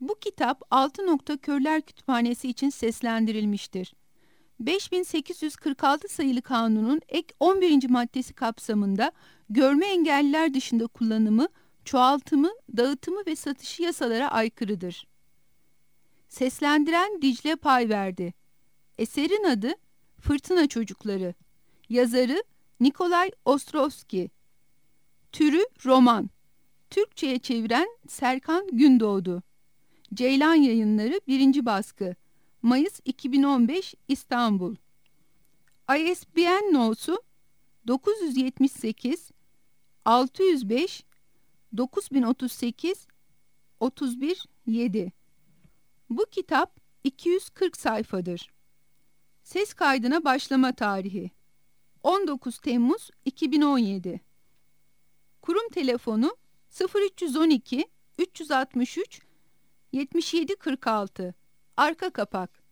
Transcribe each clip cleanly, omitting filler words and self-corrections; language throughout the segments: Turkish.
Bu kitap Altı Nokta Körler Kütüphanesi için seslendirilmiştir. 5846 sayılı kanunun ek 11. maddesi kapsamında görme engelliler dışında kullanımı, çoğaltımı, dağıtımı ve satışı yasalara aykırıdır. Seslendiren Dicle Payverdi. Eserin adı Fırtına Çocukları. Yazarı Nikolay Ostrovski. Türü roman. Türkçe'ye çeviren Serkan Gündoğdu. Ceylan Yayınları 1. baskı. Mayıs 2015 İstanbul. ISBN no'su 978 605 9038 31 7. Bu kitap 240 sayfadır. Ses kaydına başlama tarihi 19 Temmuz 2017. Kurum telefonu 0312 363 7746. Arka kapak.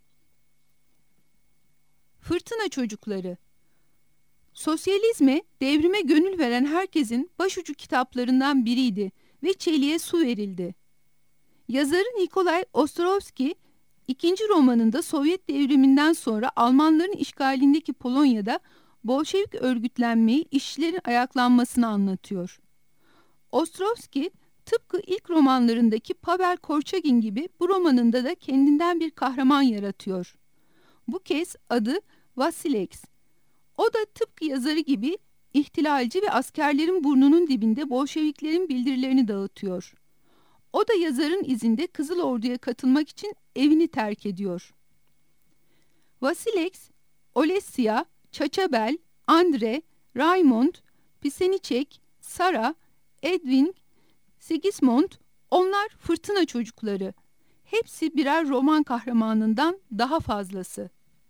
Fırtına Çocukları. Sosyalizme, devrime gönül veren herkesin başucu kitaplarından biriydi ve çeliğe su verildi. Yazarı Nikolay Ostrovski, ikinci romanında Sovyet devriminden sonra Almanların işgalindeki Polonya'da Bolşevik örgütlenmeyi, işçilerin ayaklanmasını anlatıyor. Ostrovski, tıpkı ilk romanlarındaki Pavel Korçagin gibi bu romanında da kendinden bir kahraman yaratıyor. Bu kez adı Vasileks. O da tıpkı yazarı gibi ihtilalci ve askerlerin burnunun dibinde Bolşeviklerin bildirilerini dağıtıyor. O da yazarın izinde Kızıl Ordu'ya katılmak için evini terk ediyor. Vasileks, Olesya, Çaçabel, Andre, Raymond, Piseniçek, Sara, Edwin, Sigismund, onlar fırtına çocukları. Hepsi birer roman kahramanından daha fazlası.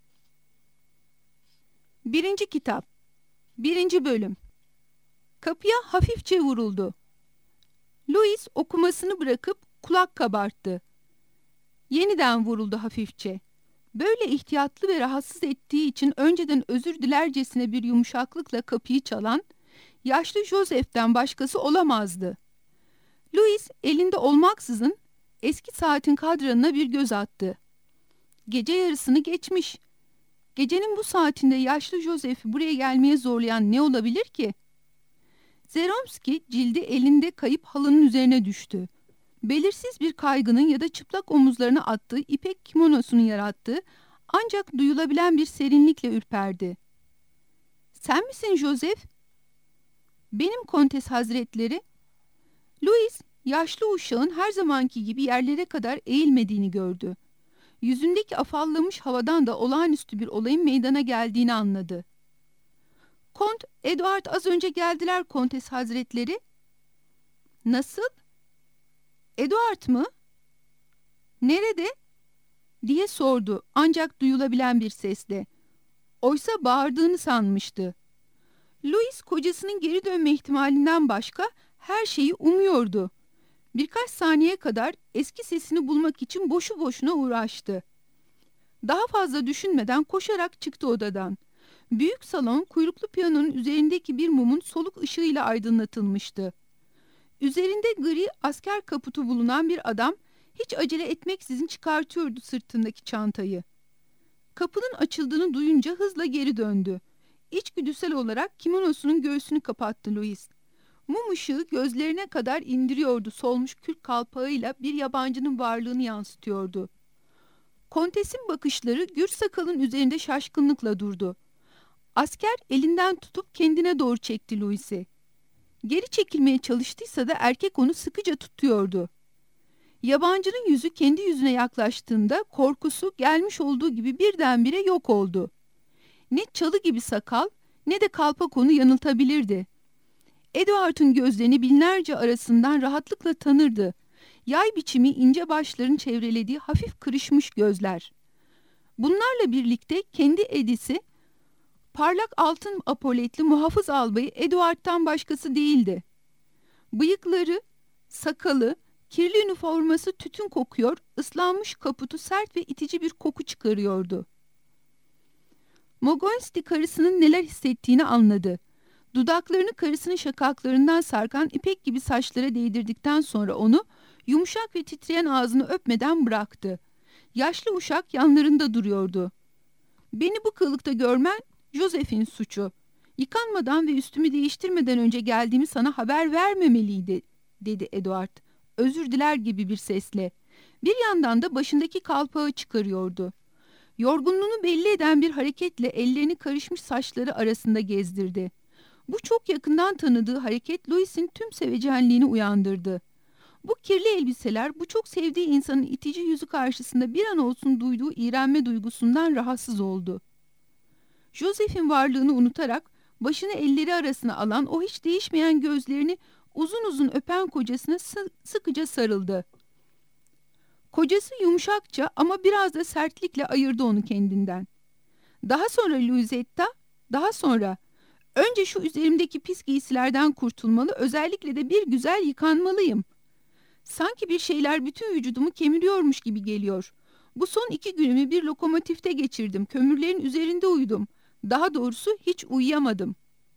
1. kitap 1. bölüm. Kapıya hafifçe vuruldu. Louis okumasını bırakıp kulak kabarttı. Yeniden vuruldu hafifçe. Böyle ihtiyatlı ve rahatsız ettiği için önceden özür dilercesine bir yumuşaklıkla kapıyı çalan yaşlı Joseph'ten başkası olamazdı. Louis elinde olmaksızın eski saatin kadranına bir göz attı. Gece yarısını geçmiş. Gecenin bu saatinde yaşlı Joseph'i buraya gelmeye zorlayan ne olabilir ki? Zeromski cildi elinde kayıp halının üzerine düştü. Belirsiz bir kaygının ya da çıplak omuzlarına attığı ipek kimonosunun yarattığı ancak duyulabilen bir serinlikle ürperdi. "Sen misin Joseph?" "Benim Kontes Hazretleri." Louis, yaşlı uşağın her zamanki gibi yerlere kadar eğilmediğini gördü. Yüzündeki afallamış havadan da olağanüstü bir olayın meydana geldiğini anladı. "Kont Edward az önce geldiler Kontes Hazretleri." "Nasıl? Edward mı? Nerede?" diye sordu ancak duyulabilen bir sesle. Oysa bağırdığını sanmıştı. Louis kocasının geri dönme ihtimalinden başka her şeyi umuyordu. Birkaç saniye kadar eski sesini bulmak için boşu boşuna uğraştı. Daha fazla düşünmeden koşarak çıktı odadan. Büyük salon kuyruklu piyanonun üzerindeki bir mumun soluk ışığıyla aydınlatılmıştı. Üzerinde gri asker kaputu bulunan bir adam hiç acele etmeksizin çıkartıyordu sırtındaki çantayı. Kapının açıldığını duyunca hızla geri döndü. İçgüdüsel olarak kimonosunun göğsünü kapattı Louis. Mum ışığı gözlerine kadar indiriyordu, solmuş kürk kalpağıyla bir yabancının varlığını yansıtıyordu. Kontesin bakışları gür sakalın üzerinde şaşkınlıkla durdu. Asker elinden tutup kendine doğru çekti Louis'i. Geri çekilmeye çalıştıysa da erkek onu sıkıca tutuyordu. Yabancının yüzü kendi yüzüne yaklaştığında korkusu gelmiş olduğu gibi birdenbire yok oldu. Ne çalı gibi sakal ne de kalpak onu yanıltabilirdi. Edward'ın gözlerini binlerce arasından rahatlıkla tanırdı. Yay biçimi ince başların çevrelediği hafif kırışmış gözler. Bunlarla birlikte kendi Edis'i, parlak altın apoletli muhafız albayı Edward'tan başkası değildi. Bıyıkları, sakalı, kirli üniforması tütün kokuyor, ıslanmış kaputu sert ve itici bir koku çıkarıyordu. Mogonsti karısının neler hissettiğini anladı. Dudaklarını karısının şakaklarından sarkan ipek gibi saçlara değdirdikten sonra onu Yumuşak ve titreyen ağzını öpmeden bıraktı. Yaşlı uşak yanlarında duruyordu. "Beni bu kılıkta görmen Joseph'in suçu. Yıkanmadan ve üstümü değiştirmeden önce geldiğimi sana haber vermemeliydi," dedi Edward, özür diler gibi bir sesle. Bir yandan da başındaki kalpağı çıkarıyordu. Yorgunluğunu belli eden bir hareketle ellerini karışmış saçları arasında gezdirdi. Bu çok yakından tanıdığı hareket Louis'in tüm sevecenliğini uyandırdı. Bu kirli elbiseler, bu çok sevdiği insanın itici yüzü karşısında bir an olsun duyduğu iğrenme duygusundan rahatsız oldu. Joseph'in varlığını unutarak başını elleri arasına alan, o hiç değişmeyen gözlerini uzun uzun öpen kocasına sıkıca sarıldı. Kocası yumuşakça ama biraz da sertlikle ayırdı onu kendinden. "Daha sonra Louisetta, daha sonra. Önce şu üzerimdeki pis giysilerden kurtulmalı, özellikle de bir güzel yıkanmalıyım. Sanki bir şeyler bütün vücudumu kemiriyormuş gibi geliyor. Bu son 2 günümü bir lokomotifte geçirdim. Kömürlerin üzerinde uyudum. Daha doğrusu hiç uyuyamadım."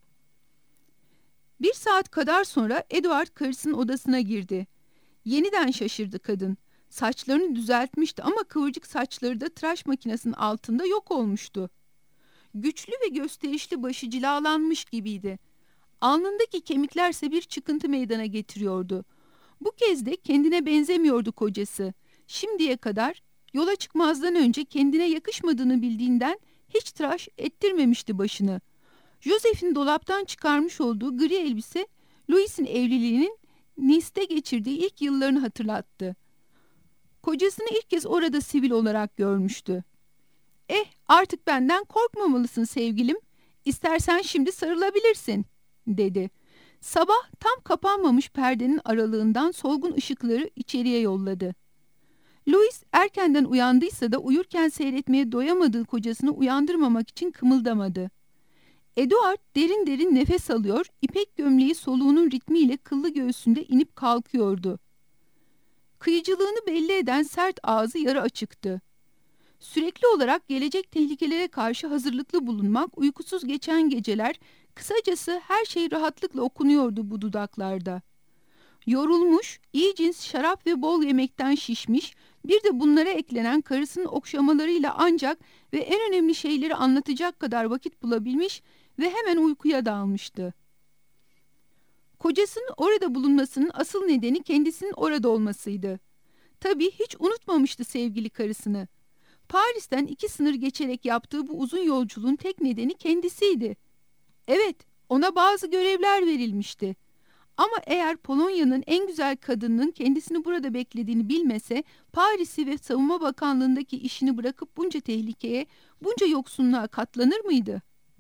1 saat kadar sonra Edward karısının odasına girdi. Yeniden şaşırdı kadın. Saçlarını düzeltmişti ama kıvırcık saçları da tıraş makinesinin altında yok olmuştu. Güçlü ve gösterişli başı cilalanmış gibiydi. Alnındaki kemiklerse bir çıkıntı meydana getiriyordu. Bu kez de kendine benzemiyordu kocası. Şimdiye kadar yola çıkmazdan önce kendine yakışmadığını bildiğinden hiç tıraş ettirmemişti başını. Joseph'in dolaptan çıkarmış olduğu gri elbise Louis'in evliliğinin Nice'de geçirdiği ilk yıllarını hatırlattı. Kocasını ilk kez orada sivil olarak görmüştü. Artık benden korkmamalısın sevgilim. İstersen şimdi sarılabilirsin," dedi. Sabah tam kapanmamış perdenin aralığından solgun ışıkları içeriye yolladı. Louis erkenden uyandıysa da uyurken seyretmeye doyamadığı kocasını uyandırmamak için kımıldamadı. Edward derin derin nefes alıyor, ipek gömleği soluğunun ritmiyle kıllı göğsünde inip kalkıyordu. Kıyıcılığını belli eden sert ağzı yarı açıktı. Sürekli olarak gelecek tehlikelere karşı hazırlıklı bulunmak, uykusuz geçen geceler, kısacası her şey rahatlıkla okunuyordu bu dudaklarda. Yorulmuş, iyi cins şarap ve bol yemekten şişmiş, bir de bunlara eklenen karısının okşamalarıyla ancak ve en önemli şeyleri anlatacak kadar vakit bulabilmiş ve hemen uykuya dalmıştı. Kocasının orada bulunmasının asıl nedeni kendisinin orada olmasıydı. Tabii hiç unutmamıştı sevgili karısını. Paris'ten 2 sınır geçerek yaptığı bu uzun yolculuğun tek nedeni kendisiydi. Evet, ona bazı görevler verilmişti. Ama eğer Polonya'nın en güzel kadınının kendisini burada beklediğini bilmese, Paris'i ve Savunma Bakanlığı'ndaki işini bırakıp bunca tehlikeye, bunca yoksunluğa katlanır mıydı?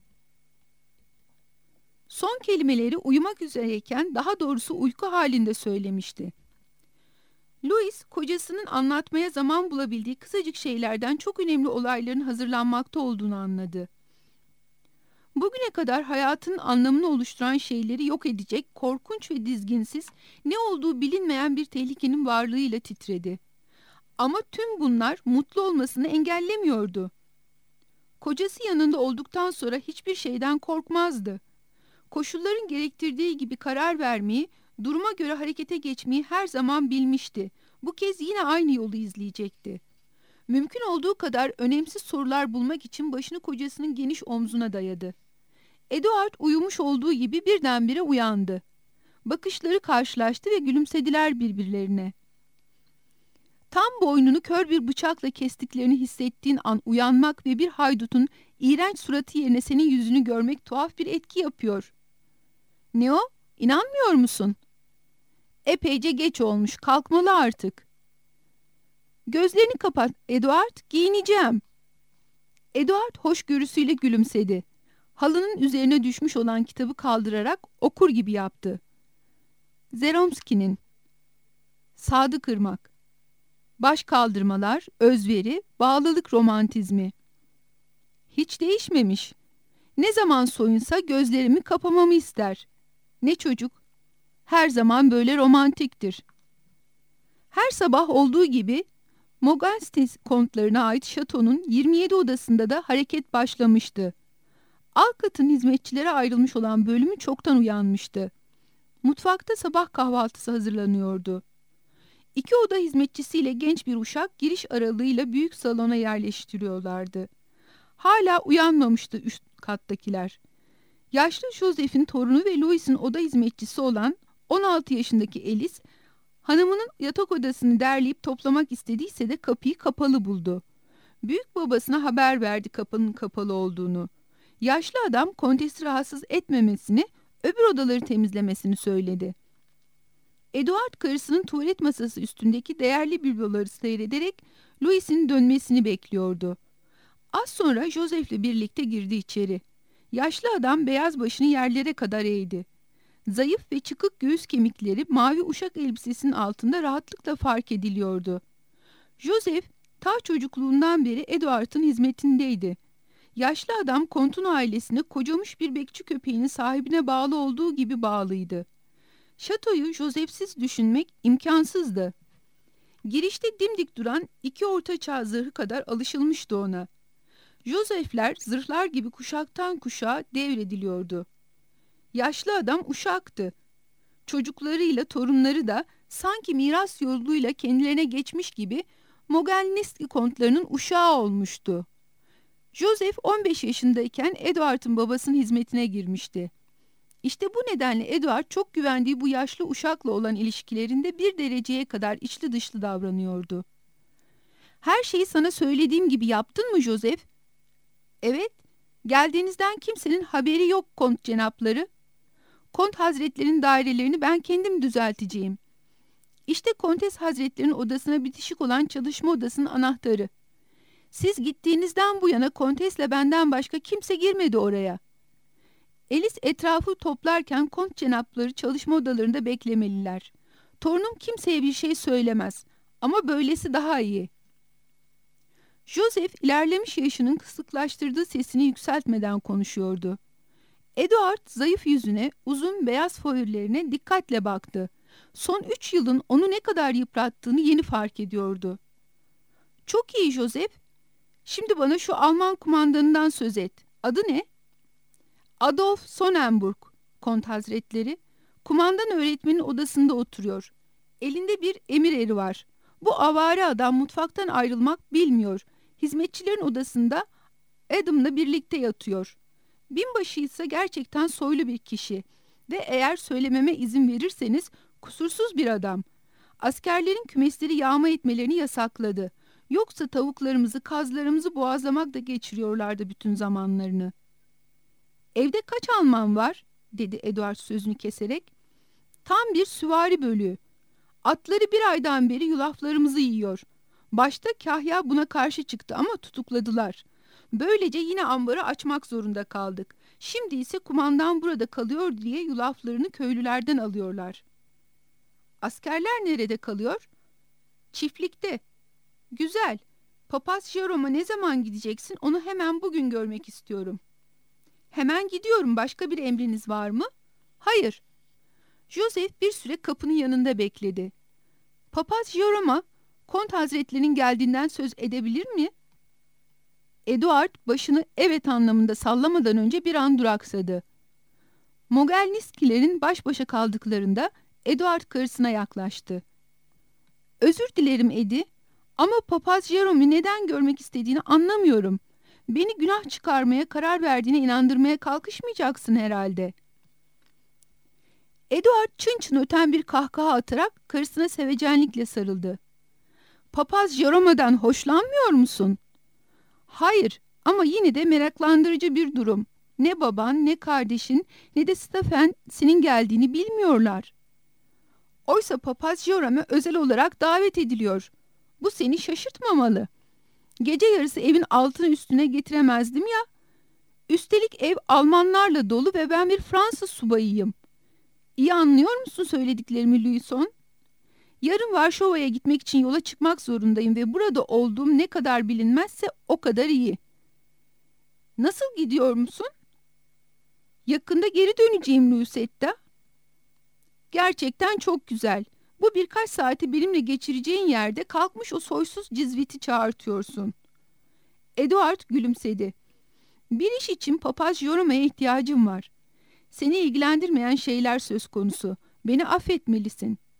Son kelimeleri uyumak üzereyken, daha doğrusu uyku halinde söylemişti. Louis, kocasının anlatmaya zaman bulabildiği kısacık şeylerden çok önemli olayların hazırlanmakta olduğunu anladı. Bugüne kadar hayatının anlamını oluşturan şeyleri yok edecek, korkunç ve dizginsiz, ne olduğu bilinmeyen bir tehlikenin varlığıyla titredi. Ama tüm bunlar mutlu olmasını engellemiyordu. Kocası yanında olduktan sonra hiçbir şeyden korkmazdı. Koşulların gerektirdiği gibi karar vermeyi, duruma göre harekete geçmeyi her zaman bilmişti. Bu kez yine aynı yolu izleyecekti. Mümkün olduğu kadar önemsiz sorular bulmak için başını kocasının geniş omzuna dayadı. Edward uyumuş olduğu gibi birdenbire uyandı. Bakışları karşılaştı ve gülümsediler birbirlerine. Tam boynunu kör bir bıçakla kestiklerini hissettiğin an uyanmak ve bir haydutun iğrenç suratı yerine senin yüzünü görmek tuhaf bir etki yapıyor. Ne o? İnanmıyor musun? Epeyce geç olmuş, kalkmalı artık. Gözlerini kapat Edward, giyineceğim. Edward hoşgörüsüyle gülümsedi. Halının üzerine düşmüş olan kitabı kaldırarak okur gibi yaptı. Zeromski'nin Sadık Irmak. Baş kaldırmalar, özveri, bağlılık romantizmi. Hiç değişmemiş. Ne zaman soyunsa gözlerimi kapamamı ister. Ne çocuk? Her zaman böyle romantiktir. Her sabah olduğu gibi Mogenstice kontlarına ait şatonun 27 odasında da hareket başlamıştı. Alt katın hizmetçilere ayrılmış olan bölümü çoktan uyanmıştı. Mutfakta sabah kahvaltısı hazırlanıyordu. İki oda hizmetçisiyle genç bir uşak giriş aralığıyla büyük salona yerleştiriyorlardı. Hala uyanmamıştı üst kattakiler. Yaşlı Joseph'in torunu ve Louis'in oda hizmetçisi olan 16 yaşındaki Alice, hanımının yatak odasını derleyip toplamak istediyse de kapıyı kapalı buldu. Büyük babasına haber verdi kapının kapalı olduğunu. Yaşlı adam kontesi rahatsız etmemesini, öbür odaları temizlemesini söyledi. Edward karısının tuvalet masası üstündeki değerli bibloları seyrederek Louis'in dönmesini bekliyordu. Az sonra Joseph'le birlikte girdi içeri. Yaşlı adam beyaz başını yerlere kadar eğdi. Zayıf ve çıkık göğüs kemikleri mavi uşak elbisesinin altında rahatlıkla fark ediliyordu. Joseph ta çocukluğundan beri Edward'ın hizmetindeydi. Yaşlı adam kontun ailesine kocamış bir bekçi köpeğinin sahibine bağlı olduğu gibi bağlıydı. Şatoyu Joseph'siz düşünmek imkansızdı. Girişte dimdik duran iki ortaçağ zırhı kadar alışılmıştı ona. Joseph'ler zırhlar gibi kuşaktan kuşağa devrediliyordu. Yaşlı adam uşaktı. Çocuklarıyla torunları da sanki miras yoluyla kendilerine geçmiş gibi Mogelniski kontlarının uşağı olmuştu. Joseph 15 yaşındayken Edward'ın babasının hizmetine girmişti. İşte bu nedenle Edward çok güvendiği bu yaşlı uşakla olan ilişkilerinde bir dereceye kadar içli dışlı davranıyordu. "Her şeyi sana söylediğim gibi yaptın mı Joseph?" "Evet, geldiğinizden kimsenin haberi yok kont cenapları. Kont hazretlerinin dairelerini ben kendim düzelteceğim. İşte kontes hazretlerinin odasına bitişik olan çalışma odasının anahtarı. Siz gittiğinizden bu yana kontesle benden başka kimse girmedi oraya." Alice etrafı toplarken kont cenapları çalışma odalarında beklemeliler. "Torunum kimseye bir şey söylemez ama böylesi daha iyi." Joseph ilerlemiş yaşının kısıklaştırdığı sesini yükseltmeden konuşuyordu. Edward zayıf yüzüne, uzun beyaz figürlerine dikkatle baktı. Son 3 yılın onu ne kadar yıprattığını yeni fark ediyordu. "Çok iyi Joseph. Şimdi bana şu Alman kumandanından söz et. Adı ne?" "Adolf Sonnenburg, kont hazretleri. Kumandan öğretmenin odasında oturuyor. Elinde bir emir eri var. Bu avare adam mutfaktan ayrılmak bilmiyor. Hizmetçilerin odasında Adam'la birlikte yatıyor. Binbaşı ise gerçekten soylu bir kişi ve eğer söylememe izin verirseniz kusursuz bir adam. Askerlerin kümesleri yağma etmelerini yasakladı. Yoksa tavuklarımızı, kazlarımızı boğazlamakla geçiriyorlardı bütün zamanlarını." "Evde kaç Alman var?" dedi Edward sözünü keserek. "Tam bir süvari bölüğü. Atları bir aydan beri yulaflarımızı yiyor. Başta Kahya buna karşı çıktı ama tutukladılar. Böylece yine ambarı açmak zorunda kaldık. Şimdi ise kumandan burada kalıyor diye yulaflarını köylülerden alıyorlar." "Askerler nerede kalıyor?" "Çiftlikte." "Güzel. Papaz Jerome'a ne zaman gideceksin? Onu hemen bugün görmek istiyorum." "Hemen gidiyorum. Başka bir emriniz var mı?" "Hayır." Joseph bir süre kapının yanında bekledi. "Papaz Jerome'a kont hazretlerinin geldiğinden söz edebilir mi?" Edward başını evet anlamında sallamadan önce bir an duraksadı. Mogelniskilerin baş başa kaldıklarında Edward karısına yaklaştı. "Özür dilerim Edi, ama papaz Jerome'u neden görmek istediğini anlamıyorum. Beni günah çıkarmaya karar verdiğine inandırmaya kalkışmayacaksın herhalde." Edward çın çın öten bir kahkaha atarak karısına sevecenlikle sarıldı. "Papaz Jerome'dan hoşlanmıyor musun?" "Hayır, ama yine de meraklandırıcı bir durum. Ne baban, ne kardeşin, ne de Stephen senin geldiğini bilmiyorlar. Oysa papaz Jerome özel olarak davet ediliyor. Bu seni şaşırtmamalı. Gece yarısı evin altını üstüne getiremezdim ya. Üstelik ev Almanlarla dolu ve ben bir Fransız subayıyım. İyi anlıyor musun söylediklerimi Louison? Yarın Varşova'ya gitmek için yola çıkmak zorundayım ve burada olduğum ne kadar bilinmezse o kadar iyi." "Nasıl gidiyor musun?" "Yakında geri döneceğim Lucetta." "Gerçekten çok güzel. Bu birkaç saati benimle geçireceğin yerde kalkmış o soysuz cizviti çağırtıyorsun." Edward gülümsedi. "Bir iş için papaz Jerome'ye ihtiyacım var. Seni ilgilendirmeyen şeyler söz konusu. Beni affetmelisin.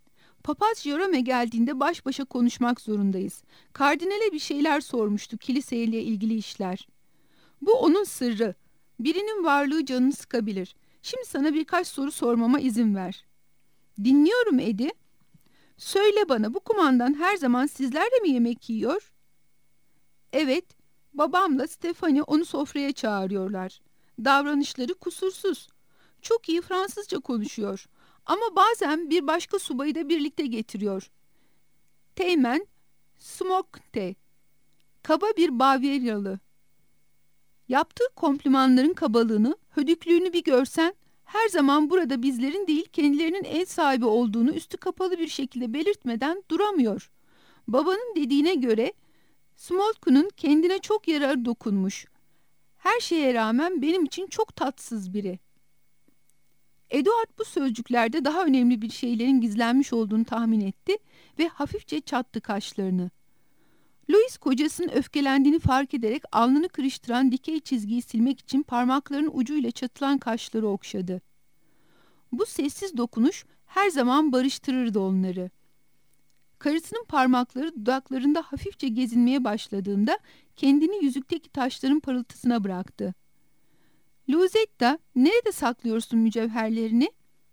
Papaz Jerome geldiğinde baş başa konuşmak zorundayız. Kardinale bir şeyler sormuştu, kiliseyle ilgili işler. Bu onun sırrı. Birinin varlığı canını sıkabilir. Şimdi sana birkaç soru sormama izin ver. Dinliyorum Eddie. Söyle bana, bu kumandan her zaman sizlerle mi yemek yiyor? Evet, babamla Stephanie onu sofraya çağırıyorlar. Davranışları kusursuz. Çok iyi Fransızca konuşuyor. Ama bazen bir başka subayı da birlikte getiriyor. Teğmen Smokte. Kaba bir Bavyeralı. Yaptığı komplimanların kabalığını, hödüklüğünü bir görsen, her zaman burada bizlerin değil kendilerinin ev sahibi olduğunu üstü kapalı bir şekilde belirtmeden duramıyor. Babanın dediğine göre Smolkun'un kendine çok yararı dokunmuş. Her şeye rağmen benim için çok tatsız biri. Eduard bu sözcüklerde daha önemli bir şeylerin gizlenmiş olduğunu tahmin etti ve hafifçe çattı kaşlarını. Louis kocasının öfkelendiğini fark ederek alnını kırıştıran dikey çizgiyi silmek için parmaklarının ucuyla çatılan kaşları okşadı. Bu sessiz dokunuş her zaman barıştırırdı onları. Karısının parmakları dudaklarında hafifçe gezinmeye başladığında kendini yüzükteki taşların parıltısına bıraktı. "Louisetta, nerede saklıyorsun mücevherlerini?"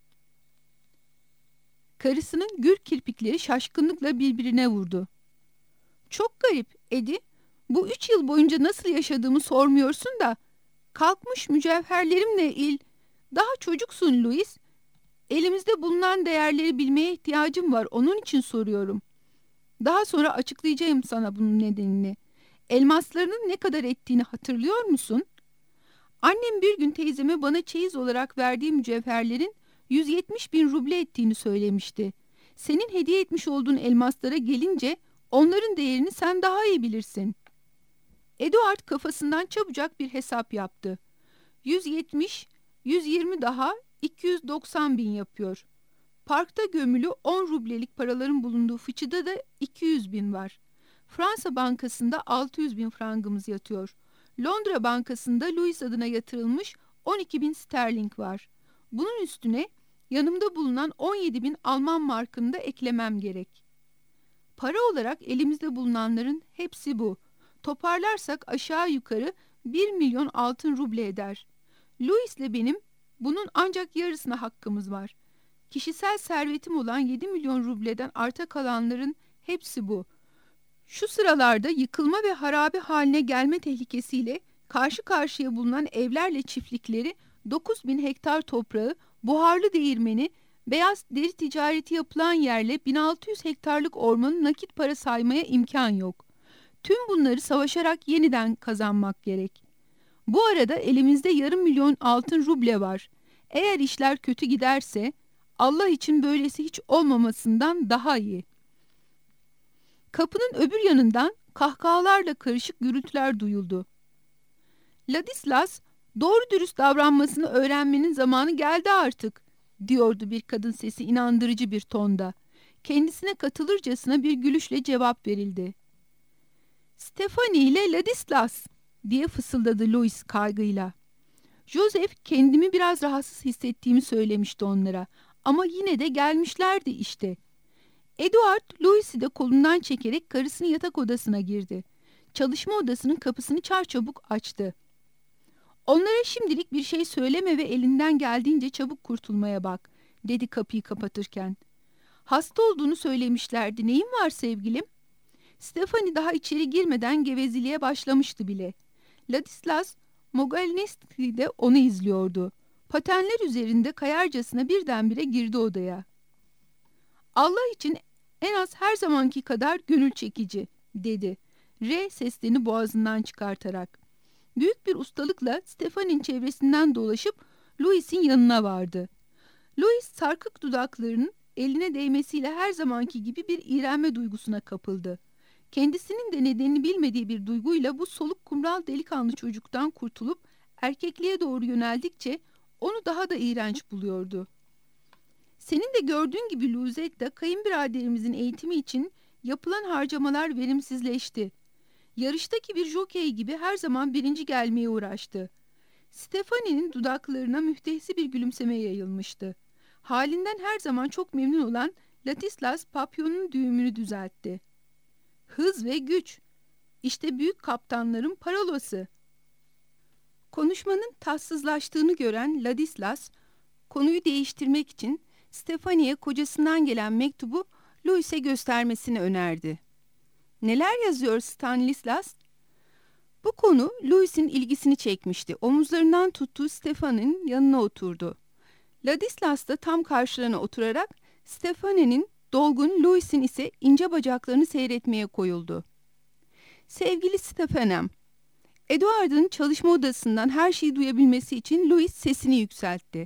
Karısının gür kirpikleri şaşkınlıkla birbirine vurdu. "Çok garip, Eddie. Bu 3 yıl boyunca nasıl yaşadığımı sormuyorsun da kalkmış mücevherlerimle Daha çocuksun Louis. Elimizde bulunan değerleri bilmeye ihtiyacım var. Onun için soruyorum. Daha sonra açıklayacağım sana bunun nedenini. Elmaslarının ne kadar ettiğini hatırlıyor musun? Annem bir gün teyzeme bana çeyiz olarak verdiği mücevherlerin 170 bin ruble ettiğini söylemişti. Senin hediye etmiş olduğun elmaslara gelince onların değerini sen daha iyi bilirsin." Eduard kafasından çabucak bir hesap yaptı. 170, 120 daha 290 bin yapıyor. Parkta gömülü 10 rublelik paraların bulunduğu fıçıda da 200 bin var. Fransa Bankası'nda 600 bin frangımız yatıyor. Londra Bankası'nda Louis adına yatırılmış 12 bin sterling var. Bunun üstüne yanımda bulunan 17 bin Alman markını da eklemem gerek. Para olarak elimizde bulunanların hepsi bu. Toparlarsak aşağı yukarı 1 milyon altın ruble eder. Louis'le benim bunun ancak yarısına hakkımız var. Kişisel servetim olan 7 milyon rubleden arta kalanların hepsi bu. Şu sıralarda yıkılma ve harabe haline gelme tehlikesiyle karşı karşıya bulunan evlerle çiftlikleri, 9 bin hektar toprağı, buharlı değirmeni, beyaz deri ticareti yapılan yerle 1600 hektarlık ormanı nakit para saymaya imkan yok. Tüm bunları savaşarak yeniden kazanmak gerek. Bu arada elimizde yarım milyon altın ruble var. Eğer işler kötü giderse Allah için böylesi hiç olmamasından daha iyi. Kapının öbür yanından kahkahalarla karışık gürültüler duyuldu. "Ladislas, doğru dürüst davranmasını öğrenmenin zamanı geldi artık," diyordu bir kadın sesi inandırıcı bir tonda. Kendisine katılırcasına bir gülüşle cevap verildi. "Stephanie ile Ladislas," diye fısıldadı Louis kaygıyla. Joseph kendimi biraz rahatsız hissettiğimi söylemişti onlara ama yine de gelmişlerdi işte. Eduard, Louis'i de kolundan çekerek karısının yatak odasına girdi. Çalışma odasının kapısını çarçabuk açtı. "Onlara şimdilik bir şey söyleme ve elinden geldiğince çabuk kurtulmaya bak," dedi kapıyı kapatırken. "Hasta olduğunu söylemişlerdi. Neyin var sevgilim?" Stephanie daha içeri girmeden gevezeliğe başlamıştı bile. Ladislas Mogalneski de onu izliyordu. Patenler üzerinde kayarcasına birdenbire girdi odaya. "Allah için en az her zamanki kadar gönül çekici," dedi. R seslerini boğazından çıkartarak. Büyük bir ustalıkla Stephanie'nin çevresinden dolaşıp Louis'in yanına vardı. Louis sarkık dudaklarının eline değmesiyle her zamanki gibi bir iğrenme duygusuna kapıldı. Kendisinin de nedenini bilmediği bir duyguyla bu soluk kumral delikanlı çocuktan kurtulup erkekliğe doğru yöneldikçe onu daha da iğrenç buluyordu. "Senin de gördüğün gibi Louisetta, kayınbiraderimizin eğitimi için yapılan harcamalar verimsizleşti. Yarıştaki bir jokey gibi her zaman birinci gelmeye uğraştı." Stephanie'nin dudaklarına müstehsi bir gülümseme yayılmıştı. Halinden her zaman çok memnun olan Ladislas papyonun düğümünü düzeltti. Hız ve güç. İşte büyük kaptanların parolası. Konuşmanın tatsızlaştığını gören Ladislas, konuyu değiştirmek için Stefani'ye kocasından gelen mektubu Louis'e göstermesini önerdi. "Neler yazıyor Stanislas?" Bu konu Louis'in ilgisini çekmişti. Omuzlarından tuttuğu Stefani'nin yanına oturdu. Ladislas da tam karşılarına oturarak Stefani'nin dolgun, Louis'in ise ince bacaklarını seyretmeye koyuldu. "Sevgili Stefanem," Edward'ın çalışma odasından her şeyi duyabilmesi için Louis sesini yükseltti.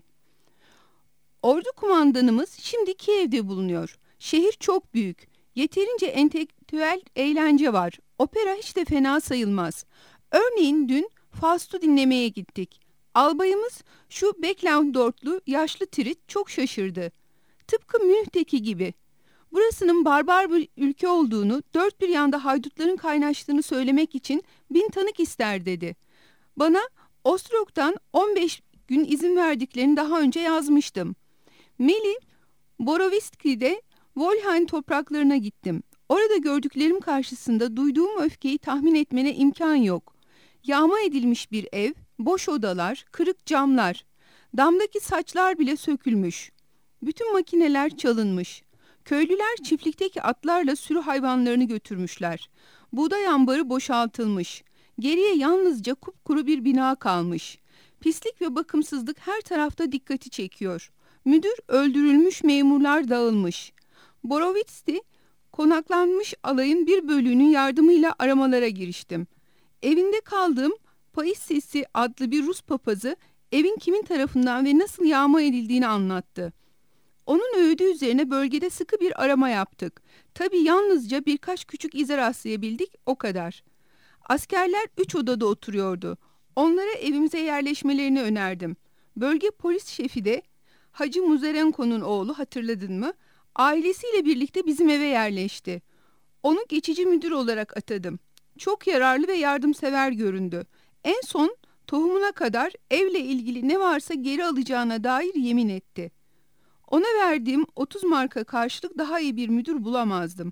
"Ordu kumandanımız şimdi Kiev'de bulunuyor. Şehir çok büyük. Yeterince entelektüel eğlence var. Opera hiç de fena sayılmaz. Örneğin dün Faust'u dinlemeye gittik. Albayımız şu Becklandorflu yaşlı Tirit çok şaşırdı. Tıpkı Münih'teki gibi. Burasının barbar bir ülke olduğunu, dört bir yanda haydutların kaynaştığını söylemek için 1000 tanık ister dedi. Bana Ostrog'dan 15 gün izin verdiklerini daha önce yazmıştım. Meli Borowiski'de Volhain topraklarına gittim. Orada gördüklerim karşısında duyduğum öfkeyi tahmin etmene imkan yok. Yağma edilmiş bir ev, boş odalar, kırık camlar. Damdaki saçlar bile sökülmüş. Bütün makineler çalınmış. Köylüler çiftlikteki atlarla sürü hayvanlarını götürmüşler. Buğday ambarı boşaltılmış. Geriye yalnızca kupkuru bir bina kalmış. Pislik ve bakımsızlık her tarafta dikkati çekiyor. Müdür öldürülmüş, memurlar dağılmış. Borowitz'ti, konaklanmış alayın bir bölüğünün yardımıyla aramalara giriştim. Evinde kaldığım Paisisi adlı bir Rus papazı evin kimin tarafından ve nasıl yağma edildiğini anlattı. Onun öğüdü üzerine bölgede sıkı bir arama yaptık. Tabii yalnızca birkaç küçük ize rastlayabildik, o kadar. Askerler 3 odada oturuyordu. Onlara evimize yerleşmelerini önerdim. Bölge polis şefi de Hacı Muzerenko'nun oğlu, hatırladın mı? Ailesiyle birlikte bizim eve yerleşti. Onu geçici müdür olarak atadım. Çok yararlı ve yardımsever göründü. En son tohumuna kadar evle ilgili ne varsa geri alacağına dair yemin etti. Ona verdiğim 30 marka karşılık daha iyi bir müdür bulamazdım.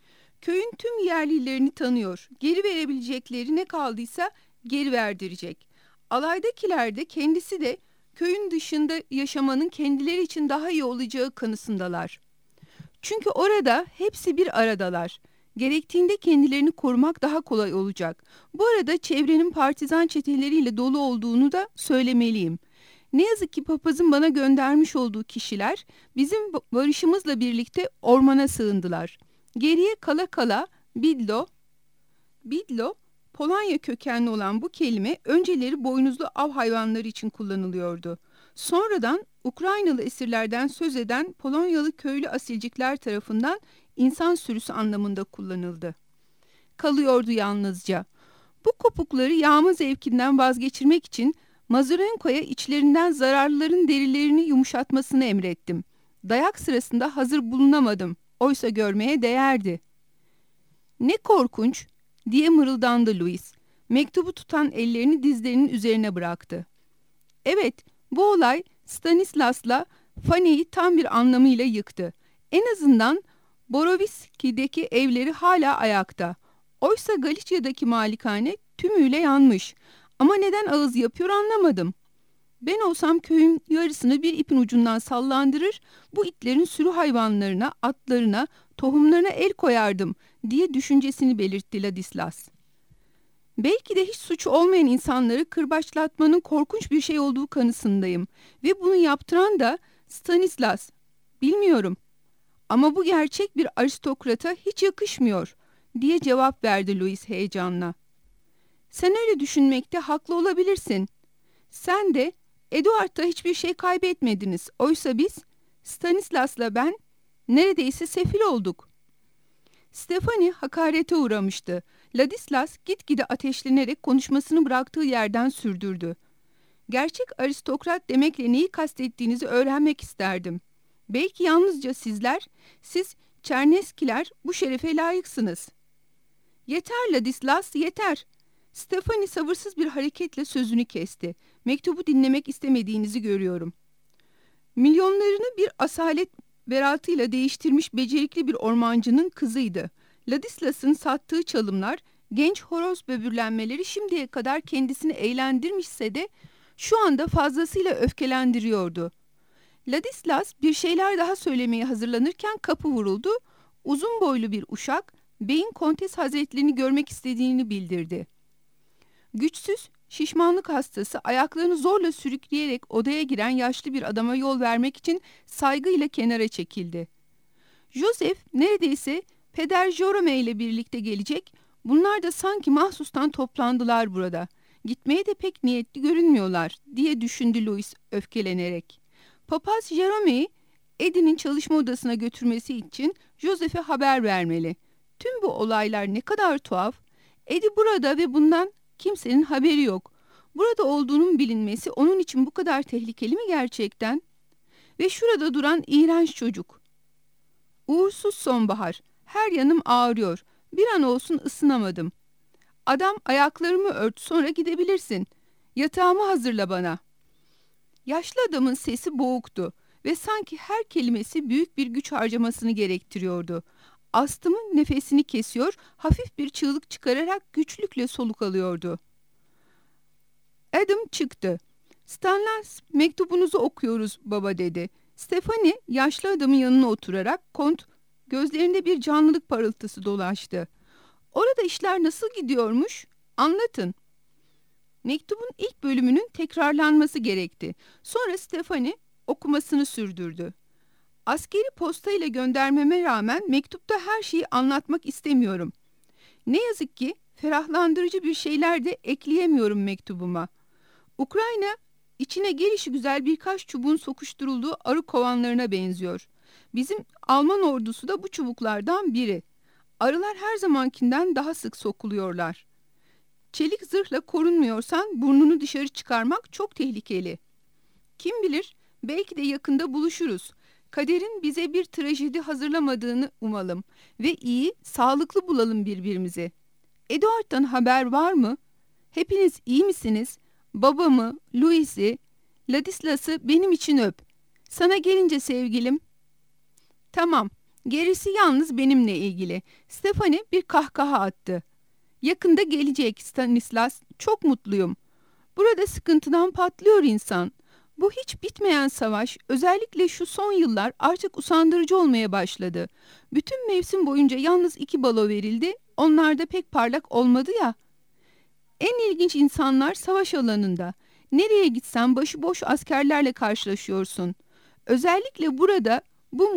Köyün tüm yerlilerini tanıyor. Geri verebilecekleri ne kaldıysa geri verdirecek. Alaydakiler de kendisi de köyün dışında yaşamanın kendileri için daha iyi olacağı kanısındalar. Çünkü orada hepsi bir aradalar. Gerektiğinde kendilerini korumak daha kolay olacak. Bu arada çevrenin partizan çeteleriyle dolu olduğunu da söylemeliyim. Ne yazık ki papazın bana göndermiş olduğu kişiler bizim varışımızla birlikte ormana sığındılar. Geriye kala kala Bidlo, Polonya kökenli olan bu kelime önceleri boynuzlu av hayvanları için kullanılıyordu. Sonradan Ukraynalı esirlerden söz eden Polonyalı köylü asilcikler tarafından insan sürüsü anlamında kullanıldı. Kalıyordu yalnızca. Bu kopukları yağma zevkinden vazgeçirmek için Mazurenko'ya içlerinden zararlıların derilerini yumuşatmasını emrettim. Dayak sırasında hazır bulunamadım. Oysa görmeye değerdi. "Ne korkunç," diye mırıldandı Louis. Mektubu tutan ellerini dizlerinin üzerine bıraktı. Evet, bu olay Stanislas'la Fanny'yi tam bir anlamıyla yıktı. En azından Borowiski'deki evleri hala ayakta. Oysa Galicia'daki malikane tümüyle yanmış. Ama neden ağız yapıyor anlamadım. Ben olsam köyün yarısını bir ipin ucundan sallandırır, bu itlerin sürü hayvanlarına, atlarına, tohumlarına el koyardım diye düşüncesini belirtti Ladislas. Belki de hiç suçu olmayan insanları kırbaçlatmanın korkunç bir şey olduğu kanısındayım ve bunu yaptıran da Stanislas. Bilmiyorum. Ama bu gerçek bir aristokrata hiç yakışmıyor diye cevap verdi Louis heyecanla. Sen öyle düşünmekte haklı olabilirsin. Sen de Edward'da hiçbir şey kaybetmediniz. Oysa biz, Stanislas'la ben, neredeyse sefil olduk. Stefani hakarete uğramıştı. Ladislas gitgide ateşlenerek konuşmasını bıraktığı yerden sürdürdü. Gerçek aristokrat demekle neyi kastettiğinizi öğrenmek isterdim. Belki yalnızca siz Çerneskiler bu şerefe layıksınız. Yeter Ladislas, yeter. Stefani sabırsız bir hareketle sözünü kesti. Mektubu dinlemek istemediğinizi görüyorum. Milyonlarını bir asalet beratıyla değiştirmiş becerikli bir ormancının kızıydı. Ladislas'ın sattığı çalımlar, genç horoz böbürlenmeleri şimdiye kadar kendisini eğlendirmişse de şu anda fazlasıyla öfkelendiriyordu. Ladislas bir şeyler daha söylemeye hazırlanırken kapı vuruldu. Uzun boylu bir uşak, beyin kontes hazretlerini görmek istediğini bildirdi. Güçsüz, şişmanlık hastası ayaklarını zorla sürükleyerek odaya giren yaşlı bir adama yol vermek için saygıyla kenara çekildi. Joseph neredeyse Peder Jerome ile birlikte gelecek, bunlar da sanki mahsustan toplandılar burada. Gitmeye de pek niyetli görünmüyorlar diye düşündü Louis öfkelenerek. Papaz Jerome'yi Eddie'nin çalışma odasına götürmesi için Joseph'e haber vermeli. Tüm bu olaylar ne kadar tuhaf. Eddie burada ve bundan kimsenin haberi yok. Burada olduğunun bilinmesi onun için bu kadar tehlikeli mi gerçekten? Ve şurada duran iğrenç çocuk. Uğursuz sonbahar. Her yanım ağrıyor. Bir an olsun ısınamadım. Adam ayaklarımı ört sonra gidebilirsin. Yatağımı hazırla bana. Yaşlı adamın sesi boğuktu ve sanki her kelimesi büyük bir güç harcamasını gerektiriyordu. Astımın nefesini kesiyor, hafif bir çığlık çıkararak güçlükle soluk alıyordu. Adam çıktı. "Stanlas, mektubunuzu okuyoruz baba," dedi. Stefani yaşlı adamın yanına oturarak kont gözlerinde bir canlılık parıltısı dolaştı. "Orada işler nasıl gidiyormuş? Anlatın." Mektubun ilk bölümünün tekrarlanması gerekti. Sonra Stefani okumasını sürdürdü. "Askeri posta ile göndermeme rağmen mektupta her şeyi anlatmak istemiyorum. Ne yazık ki ferahlandırıcı bir şeyler de ekleyemiyorum mektubuma. Ukrayna içine gelişigüzel birkaç çubuğun sokuşturulduğu arı kovanlarına benziyor. Bizim Alman ordusu da bu çubuklardan biri. Arılar her zamankinden daha sık sokuluyorlar. Çelik zırhla korunmuyorsan burnunu dışarı çıkarmak çok tehlikeli. Kim bilir, belki de yakında buluşuruz. Kaderin bize bir trajedi hazırlamadığını umalım ve iyi, sağlıklı bulalım birbirimizi. Eduard'dan haber var mı? Hepiniz iyi misiniz? Babamı, Louis'i, Ladislas'ı benim için öp. Sana gelince sevgilim." "Tamam, gerisi yalnız benimle ilgili." Stefani bir kahkaha attı. "Yakında gelecek Stanislas, çok mutluyum. Burada sıkıntıdan patlıyor insan. Bu hiç bitmeyen savaş, özellikle şu son yıllar artık usandırıcı olmaya başladı. Bütün mevsim boyunca yalnız 2 balo verildi, onlar da pek parlak olmadı ya. En ilginç insanlar savaş alanında. Nereye gitsen başıboş askerlerle karşılaşıyorsun. Özellikle burada bu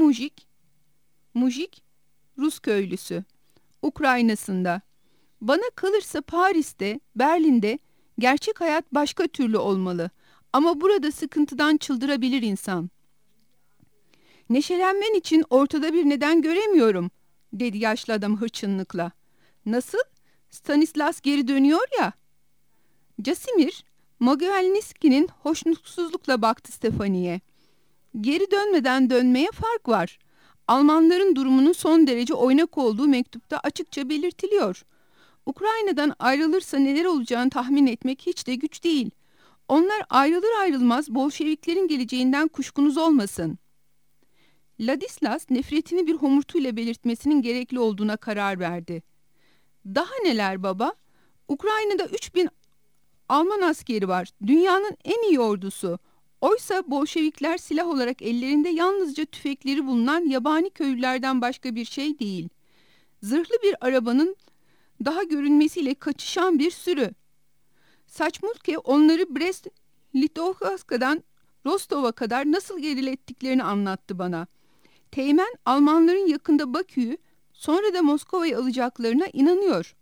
Mujik, Rus köylüsü, Ukrayna'sında. Bana kalırsa Paris'te, Berlin'de gerçek hayat başka türlü olmalı. Ama burada sıkıntıdan çıldırabilir insan." "Neşelenmen için ortada bir neden göremiyorum," dedi yaşlı adam hırçınlıkla. "Nasıl? Stanislas geri dönüyor ya." Casimir, Mogilevski'nin hoşnutsuzlukla baktı Stefani'ye. "Geri dönmeden dönmeye fark var. Almanların durumunun son derece oynak olduğu mektupta açıkça belirtiliyor. Ukrayna'dan ayrılırsa neler olacağını tahmin etmek hiç de güç değil. Onlar ayrılır ayrılmaz Bolşeviklerin geleceğinden kuşkunuz olmasın." Ladislas nefretini bir homurtuyla belirtmesinin gerekli olduğuna karar verdi. "Daha neler baba? Ukrayna'da 3000 Alman askeri var. Dünyanın en iyi ordusu. Oysa Bolşevikler silah olarak ellerinde yalnızca tüfekleri bulunan yabani köylülerden başka bir şey değil. Zırhlı bir arabanın daha görünmesiyle kaçışan bir sürü. Saçmulke onları Brest-Litovska'dan Rostov'a kadar nasıl gerilettiklerini anlattı bana. Teğmen Almanların yakında Bakü'yü, sonra da Moskova'yı alacaklarına inanıyor."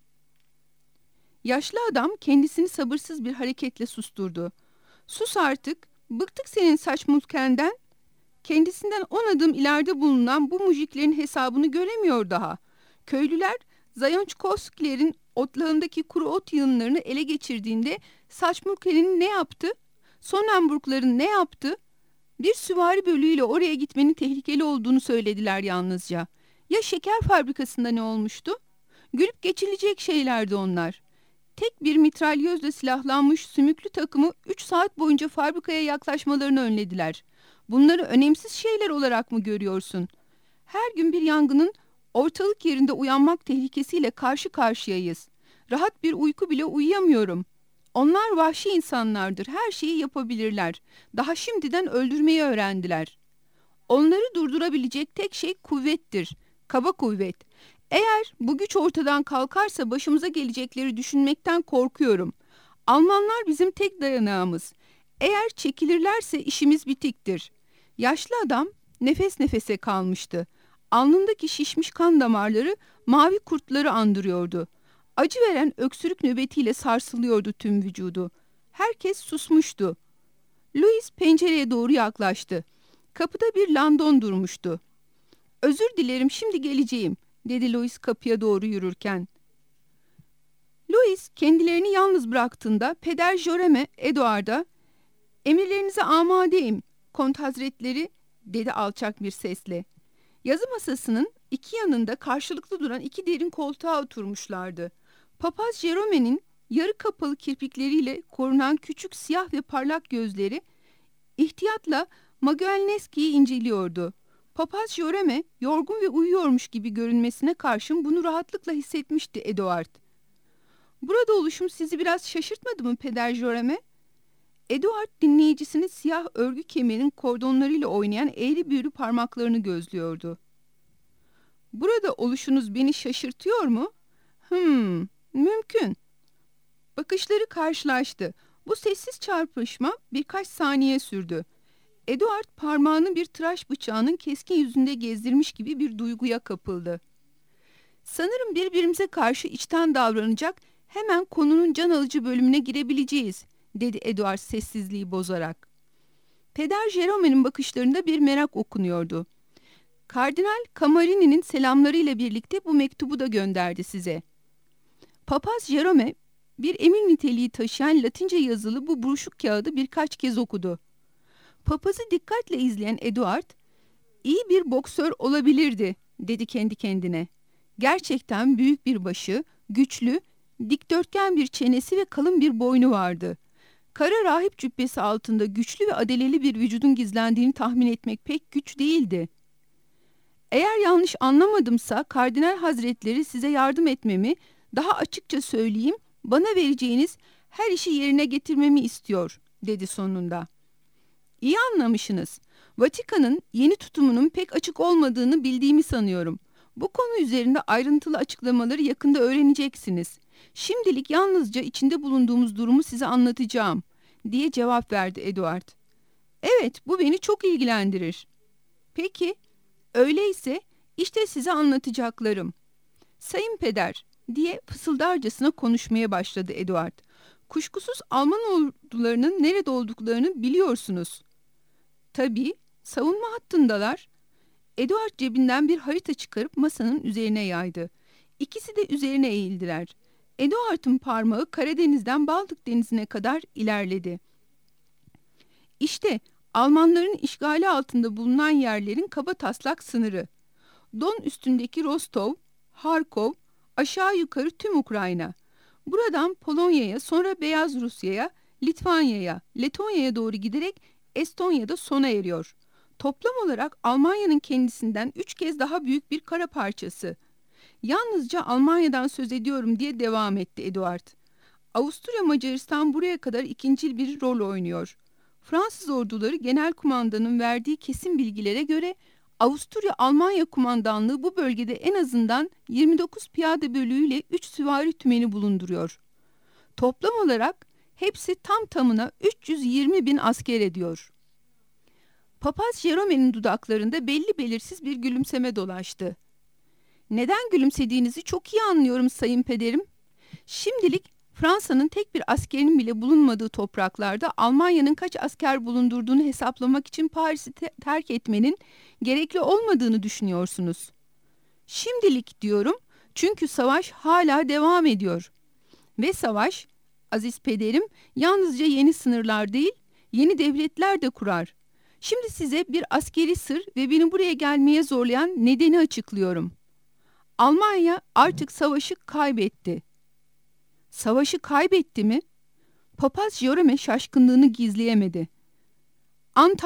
Yaşlı adam kendisini sabırsız bir hareketle susturdu. "Sus artık, bıktık senin saçmulkenden." Kendisinden 10 adım ileride bulunan bu mujiklerin hesabını göremiyor daha. Köylüler Zayonçkovskilerin otlağındaki kuru ot yığınlarını ele geçirdiğinde Saçmulke'nin ne yaptı? Sonnenburgların ne yaptı? Bir süvari bölüğüyle oraya gitmenin tehlikeli olduğunu söylediler yalnızca. Ya şeker fabrikasında ne olmuştu? Gülüp geçilecek şeylerdi onlar. Tek bir mitralyözle silahlanmış sümüklü takımı 3 saat boyunca fabrikaya yaklaşmalarını önlediler. Bunları önemsiz şeyler olarak mı görüyorsun? Her gün bir yangının ortalık yerinde uyanmak tehlikesiyle karşı karşıyayız. Rahat bir uyku bile uyuyamıyorum. Onlar vahşi insanlardır, her şeyi yapabilirler. Daha şimdiden öldürmeyi öğrendiler. Onları durdurabilecek tek şey kuvvettir, kaba kuvvet. Eğer bu güç ortadan kalkarsa başımıza gelecekleri düşünmekten korkuyorum. Almanlar bizim tek dayanağımız. Eğer çekilirlerse işimiz bitiktir. Yaşlı adam nefes nefese kalmıştı. Alnındaki şişmiş kan damarları mavi kurtları andırıyordu. Acı veren öksürük nöbetiyle sarsılıyordu tüm vücudu. Herkes susmuştu. Louis pencereye doğru yaklaştı. Kapıda bir landon durmuştu. "Özür dilerim, şimdi geleceğim," dedi Louis kapıya doğru yürürken. Louis kendilerini yalnız bıraktığında Peder Joreme Eduard'a "Emirlerinize amadeyim, Kont Hazretleri," dedi alçak bir sesle. Yazı masasının iki yanında karşılıklı duran iki derin koltuğa oturmuşlardı. Papaz Jerome'nin yarı kapalı kirpikleriyle korunan küçük siyah ve parlak gözleri ihtiyatla Maguelneski'yi inceliyordu. Papaz Jerome yorgun ve uyuyormuş gibi görünmesine karşın bunu rahatlıkla hissetmişti Eduard. "Burada oluşum sizi biraz şaşırtmadı mı Peder Jerome?" Eduard dinleyicisinin siyah örgü kemerin kordonlarıyla oynayan eğri büğrü parmaklarını gözlüyordu. "Burada oluşunuz beni şaşırtıyor mu?" Mümkün." Bakışları karşılaştı. Bu sessiz çarpışma birkaç saniye sürdü. Eduard parmağını bir tıraş bıçağının keskin yüzünde gezdirmiş gibi bir duyguya kapıldı. "Sanırım birbirimize karşı içten davranacak, hemen konunun can alıcı bölümüne girebileceğiz," dedi Eduard sessizliği bozarak. Peder Jerome'nin bakışlarında bir merak okunuyordu. "Kardinal Camarini'nin selamlarıyla birlikte bu mektubu da gönderdi size." Papaz Jerome bir emir niteliği taşıyan Latince yazılı bu buruşuk kağıdı birkaç kez okudu. Papazı dikkatle izleyen Eduard, "İyi bir boksör olabilirdi," dedi kendi kendine. Gerçekten büyük bir başı, güçlü, dikdörtgen bir çenesi ve kalın bir boynu vardı. Kara rahip cübbesi altında güçlü ve adeleli bir vücudun gizlendiğini tahmin etmek pek güç değildi. "Eğer yanlış anlamadımsa Kardinal Hazretleri size yardım etmemi, daha açıkça söyleyeyim, bana vereceğiniz her işi yerine getirmemi istiyor," dedi sonunda. "İyi anlamışsınız. Vatikan'ın yeni tutumunun pek açık olmadığını bildiğimi sanıyorum. Bu konu üzerinde ayrıntılı açıklamaları yakında öğreneceksiniz. Şimdilik yalnızca içinde bulunduğumuz durumu size anlatacağım," diye cevap verdi Eduard. "Evet, bu beni çok ilgilendirir." "Peki, öyleyse işte size anlatacaklarım. Sayın Peder," diye fısıldarcasına konuşmaya başladı Eduard. "Kuşkusuz Alman ordularının nerede olduklarını biliyorsunuz." "Tabii, savunma hattındalar." Eduard cebinden bir harita çıkarıp masanın üzerine yaydı. İkisi de üzerine eğildiler. Eduard'ın parmağı Karadeniz'den Baltık Denizi'ne kadar ilerledi. "İşte Almanların işgali altında bulunan yerlerin kabataslak sınırı. Don üstündeki Rostov, Harkov, aşağı yukarı tüm Ukrayna. Buradan Polonya'ya, sonra Beyaz Rusya'ya, Litvanya'ya, Letonya'ya doğru giderek Estonya'da sona eriyor. Toplam olarak Almanya'nın kendisinden 3 kez daha büyük bir kara parçası. Yalnızca Almanya'dan söz ediyorum," diye devam etti Eduard. "Avusturya Macaristan buraya kadar ikincil bir rol oynuyor. Fransız orduları genelkumandanın verdiği kesin bilgilere göre Avusturya Almanya kumandanlığı bu bölgede en azından 29 piyade bölüğüyle 3 süvari tümeni bulunduruyor. Toplam olarak hepsi tam tamına 320 bin asker ediyor." Papaz Jerome'nin dudaklarında belli belirsiz bir gülümseme dolaştı. "Neden gülümsediğinizi çok iyi anlıyorum Sayın Pederim. Şimdilik Fransa'nın tek bir askerinin bile bulunmadığı topraklarda Almanya'nın kaç asker bulundurduğunu hesaplamak için Paris'i terk etmenin gerekli olmadığını düşünüyorsunuz. Şimdilik diyorum, çünkü savaş hala devam ediyor. Ve savaş, aziz Pederim, yalnızca yeni sınırlar değil, yeni devletler de kurar. Şimdi size bir askeri sır ve beni buraya gelmeye zorlayan nedeni açıklıyorum. Almanya artık savaşı kaybetti." "Savaşı kaybetti mi?" Papaz Jerome şaşkınlığını gizleyemedi. "Antant,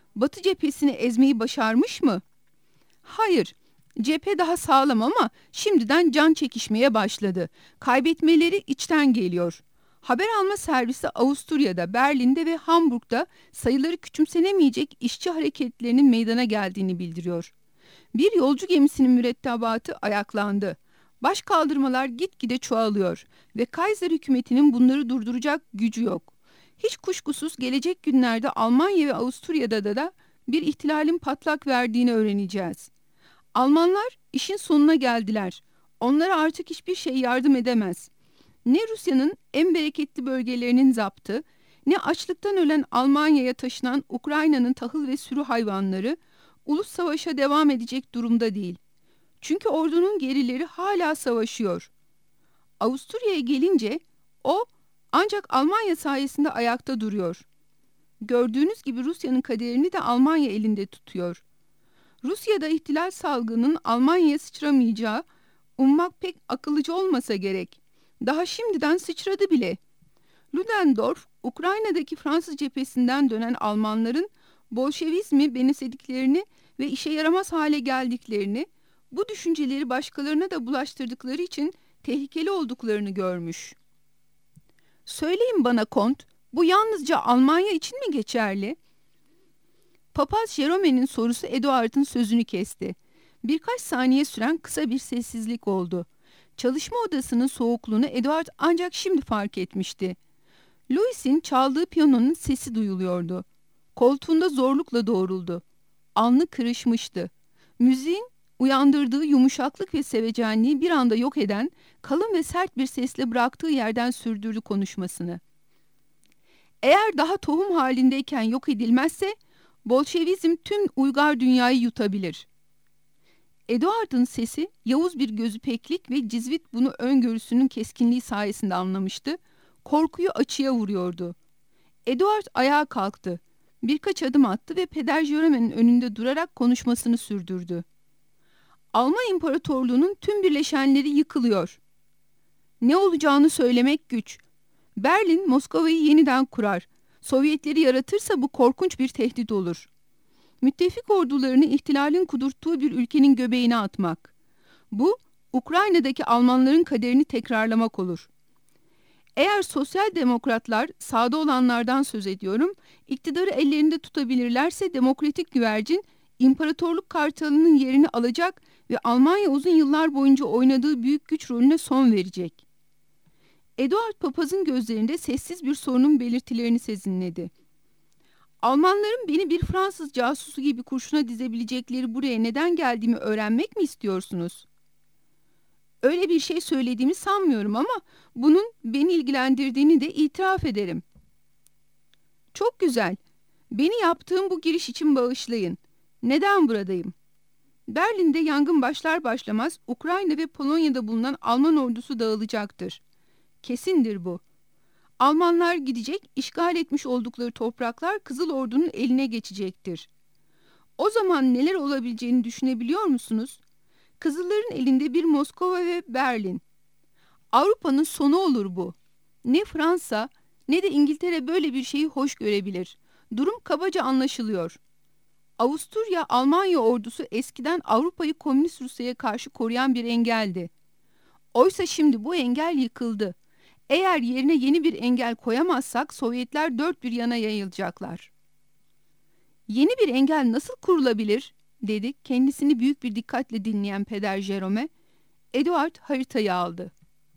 Batı cephesini ezmeyi başarmış mı? Hayır, cephe daha sağlam ama şimdiden can çekişmeye başladı. Kaybetmeleri içten geliyor. Haber alma servisi Avusturya'da, Berlin'de ve Hamburg'da sayıları küçümsenemeyecek işçi hareketlerinin meydana geldiğini bildiriyor. Bir yolcu gemisinin mürettebatı ayaklandı. Başkaldırmalar gitgide çoğalıyor ve Kaiser hükümetinin bunları durduracak gücü yok. Hiç kuşkusuz gelecek günlerde Almanya ve Avusturya'da da bir ihtilalin patlak verdiğini öğreneceğiz. Almanlar işin sonuna geldiler. Onlara artık hiçbir şey yardım edemez. Ne Rusya'nın en bereketli bölgelerinin zaptı, ne açlıktan ölen Almanya'ya taşınan Ukrayna'nın tahıl ve sürü hayvanları ulus savaşa devam edecek durumda değil. Çünkü ordunun gerileri hala savaşıyor. Avusturya'ya gelince o ancak Almanya sayesinde ayakta duruyor. Gördüğünüz gibi Rusya'nın kaderini de Almanya elinde tutuyor. Rusya'da ihtilal salgının Almanya'ya sıçramayacağı ummak pek akıllıca olmasa gerek. Daha şimdiden sıçradı bile. Ludendorff, Ukrayna'daki Fransız cephesinden dönen Almanların Bolşevizmi benimsediklerini ve işe yaramaz hale geldiklerini, bu düşünceleri başkalarına da bulaştırdıkları için tehlikeli olduklarını görmüş. Söyleyin bana Kont, bu yalnızca Almanya için mi geçerli? Papaz Jerome'nin sorusu Eduard'ın sözünü kesti. Birkaç saniye süren kısa bir sessizlik oldu. Çalışma odasının soğukluğunu Eduard ancak şimdi fark etmişti. Louis'in çaldığı piyanonun sesi duyuluyordu. Koltuğunda zorlukla doğruldu. Alnı kırışmıştı. Müziğin uyandırdığı yumuşaklık ve sevecenliği bir anda yok eden, kalın ve sert bir sesle bıraktığı yerden sürdürdü konuşmasını. Eğer daha tohum halindeyken yok edilmezse, Bolşevizm tüm uygar dünyayı yutabilir. Eduard'ın sesi, Yavuz bir gözüpeklik ve Cizvit bunu öngörüsünün keskinliği sayesinde anlamıştı. Korkuyu açığa vuruyordu. Eduard ayağa kalktı. Birkaç adım attı ve Peder Jerome'nin önünde durarak konuşmasını sürdürdü. Alman İmparatorluğu'nun tüm birleşenleri yıkılıyor. Ne olacağını söylemek güç. Berlin, Moskova'yı yeniden kurar. Sovyetleri yaratırsa bu korkunç bir tehdit olur. Müttefik ordularını ihtilalin kudurttuğu bir ülkenin göbeğine atmak. Bu, Ukrayna'daki Almanların kaderini tekrarlamak olur. Eğer sosyal demokratlar, sağda olanlardan söz ediyorum, iktidarı ellerinde tutabilirlerse demokratik güvercin, imparatorluk kartalının yerini alacak ve Almanya uzun yıllar boyunca oynadığı büyük güç rolüne son verecek. Eduard papazın gözlerinde sessiz bir sorunun belirtilerini sezinledi. Almanların beni bir Fransız casusu gibi kurşuna dizebilecekleri buraya neden geldiğimi öğrenmek mi istiyorsunuz? Öyle bir şey söylediğimi sanmıyorum ama bunun beni ilgilendirdiğini de itiraf ederim. Çok güzel. Beni yaptığım bu giriş için bağışlayın. Neden buradayım? Berlin'de yangın başlar başlamaz Ukrayna ve Polonya'da bulunan Alman ordusu dağılacaktır. Kesindir bu. Almanlar gidecek, işgal etmiş oldukları topraklar Kızıl Ordu'nun eline geçecektir. O zaman neler olabileceğini düşünebiliyor musunuz? Kızılların elinde bir Moskova ve Berlin. Avrupa'nın sonu olur bu. Ne Fransa ne de İngiltere böyle bir şeyi hoş görebilir. Durum kabaca anlaşılıyor. Avusturya, Almanya ordusu eskiden Avrupa'yı Komünist Rusya'ya karşı koruyan bir engeldi. Oysa şimdi bu engel yıkıldı. Eğer yerine yeni bir engel koyamazsak Sovyetler dört bir yana yayılacaklar. Yeni bir engel nasıl kurulabilir? Dedi kendisini büyük bir dikkatle dinleyen Peder Jerome. Eduard haritayı aldı.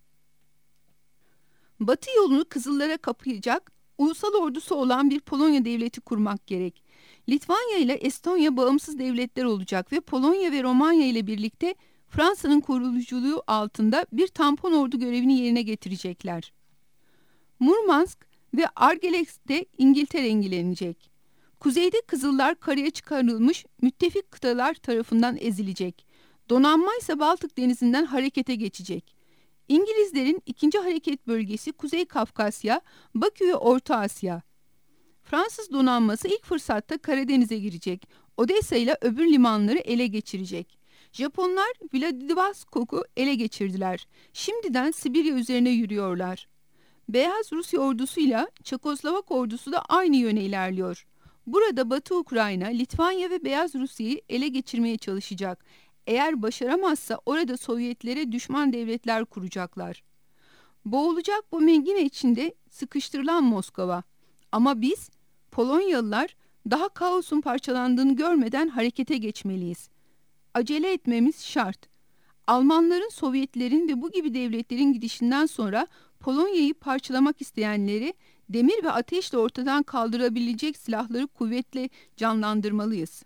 Batı yolunu Kızıllara kapayacak, ulusal ordusu olan bir Polonya devleti kurmak gerek. Litvanya ile Estonya bağımsız devletler olacak ve Polonya ve Romanya ile birlikte Fransa'nın koruyuculuğu altında bir tampon ordu görevini yerine getirecekler. Murmansk ve Argelek'te İngiltere ilgilenecek. Kuzeyde Kızıllar karaya çıkarılmış müttefik kıtalar tarafından ezilecek. Donanma ise Baltık Denizi'nden harekete geçecek. İngilizlerin ikinci hareket bölgesi Kuzey Kafkasya, Bakü ve Orta Asya. Fransız donanması ilk fırsatta Karadeniz'e girecek. Odessa ile öbür limanları ele geçirecek. Japonlar Vladivostok'u ele geçirdiler. Şimdiden Sibirya üzerine yürüyorlar. Beyaz Rusya ordusuyla Çekoslovak ordusu da aynı yöne ilerliyor. Burada Batı Ukrayna, Litvanya ve Beyaz Rusya'yı ele geçirmeye çalışacak. Eğer başaramazsa orada Sovyetlere düşman devletler kuracaklar. Boğulacak bu mengine içinde sıkıştırılan Moskova. Ama biz, Polonyalılar, daha kaosun parçalandığını görmeden harekete geçmeliyiz. Acele etmemiz şart. Almanların, Sovyetlerin ve bu gibi devletlerin gidişinden sonra Polonya'yı parçalamak isteyenleri demir ve ateşle ortadan kaldırabilecek silahları kuvvetle canlandırmalıyız.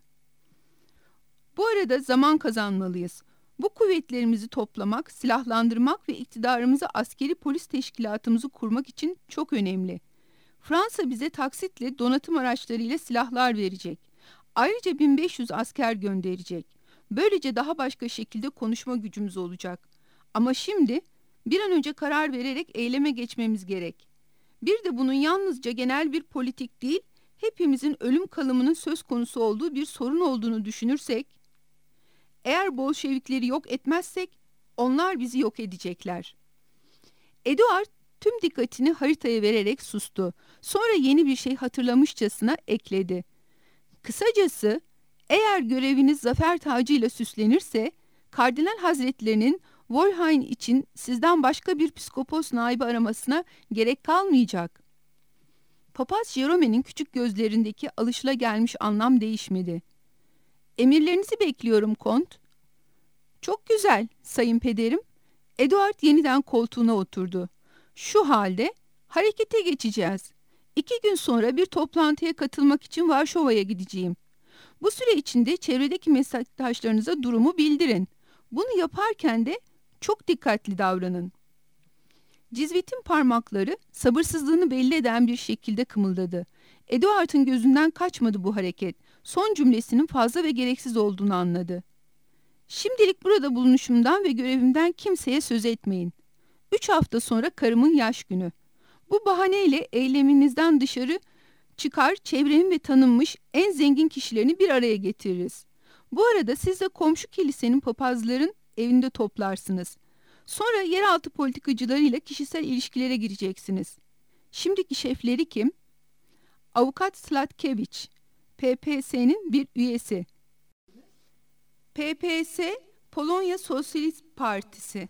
Bu arada zaman kazanmalıyız. Bu kuvvetlerimizi toplamak, silahlandırmak ve iktidarımızı askeri polis teşkilatımızı kurmak için çok önemli. Fransa bize taksitle donatım araçlarıyla silahlar verecek. Ayrıca 1500 asker gönderecek. Böylece daha başka şekilde konuşma gücümüz olacak. Ama şimdi bir an önce karar vererek eyleme geçmemiz gerek. Bir de bunun yalnızca genel bir politik değil, hepimizin ölüm kalımının söz konusu olduğu bir sorun olduğunu düşünürsek, eğer Bolşevikleri yok etmezsek, onlar bizi yok edecekler. Eduard tüm dikkatini haritaya vererek sustu. Sonra yeni bir şey hatırlamışçasına ekledi. Kısacası, eğer göreviniz zafer tacıyla süslenirse, Kardinal Hazretlerinin Wolheim için sizden başka bir psikopos naibi aramasına gerek kalmayacak. Papaz Jerome'nin küçük gözlerindeki alışılagelmiş anlam değişmedi. Emirlerinizi bekliyorum Kont. Çok güzel, sayın pederim. Eduard yeniden koltuğuna oturdu. Şu halde harekete geçeceğiz. 2 gün sonra bir toplantıya katılmak için Varşova'ya gideceğim. Bu süre içinde çevredeki meslektaşlarınıza durumu bildirin. Bunu yaparken de çok dikkatli davranın. Cizvit'in parmakları sabırsızlığını belli eden bir şekilde kımıldadı. Eduard'ın gözünden kaçmadı bu hareket. Son cümlesinin fazla ve gereksiz olduğunu anladı. Şimdilik burada bulunuşumdan ve görevimden kimseye söz etmeyin. 3 hafta sonra karımın yaş günü. Bu bahaneyle eyleminizden dışarı çıkar, çevrenin ve tanınmış en zengin kişilerini bir araya getiririz. Bu arada siz de komşu kilisenin papazların evinde toplarsınız. Sonra yeraltı politikacılarıyla kişisel ilişkilere gireceksiniz. Şimdiki şefleri kim? Avukat Slatkeviç, PPS'nin bir üyesi. PPS, Polonya Sosyalist Partisi.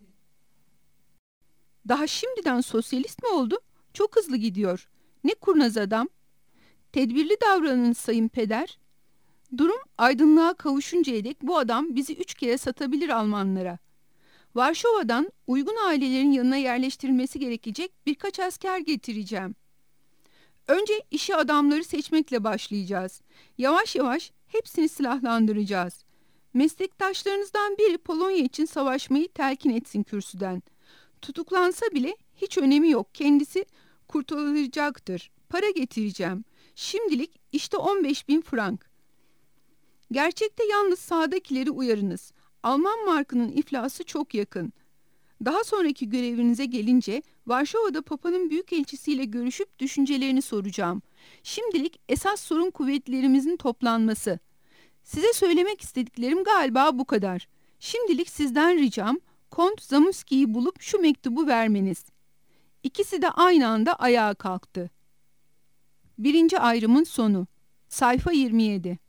Daha şimdiden sosyalist mi oldu? Çok hızlı gidiyor. Ne kurnaz adam. Tedbirli davranın sayın peder. Durum aydınlığa kavuşuncaya dek bu adam bizi 3 kere satabilir Almanlara. Varşova'dan uygun ailelerin yanına yerleştirilmesi gerekecek birkaç asker getireceğim. Önce işe adamları seçmekle başlayacağız. Yavaş yavaş hepsini silahlandıracağız. Meslektaşlarınızdan biri Polonya için savaşmayı telkin etsin kürsüden. Tutuklansa bile hiç önemi yok. Kendisi kurtulacaktır. Para getireceğim. Şimdilik işte 15.000 frank. Gerçekte yalnız sağdakileri uyarınız. Alman markının iflası çok yakın. Daha sonraki görevinize gelince Varşova'da Papa'nın büyükelçisiyle görüşüp düşüncelerini soracağım. Şimdilik esas sorun kuvvetlerimizin toplanması. Size söylemek istediklerim galiba bu kadar. Şimdilik sizden ricam Kont Zamuski'yi bulup şu mektubu vermeniz. İkisi de aynı anda ayağa kalktı. 1. ayrımın sonu. Sayfa 27.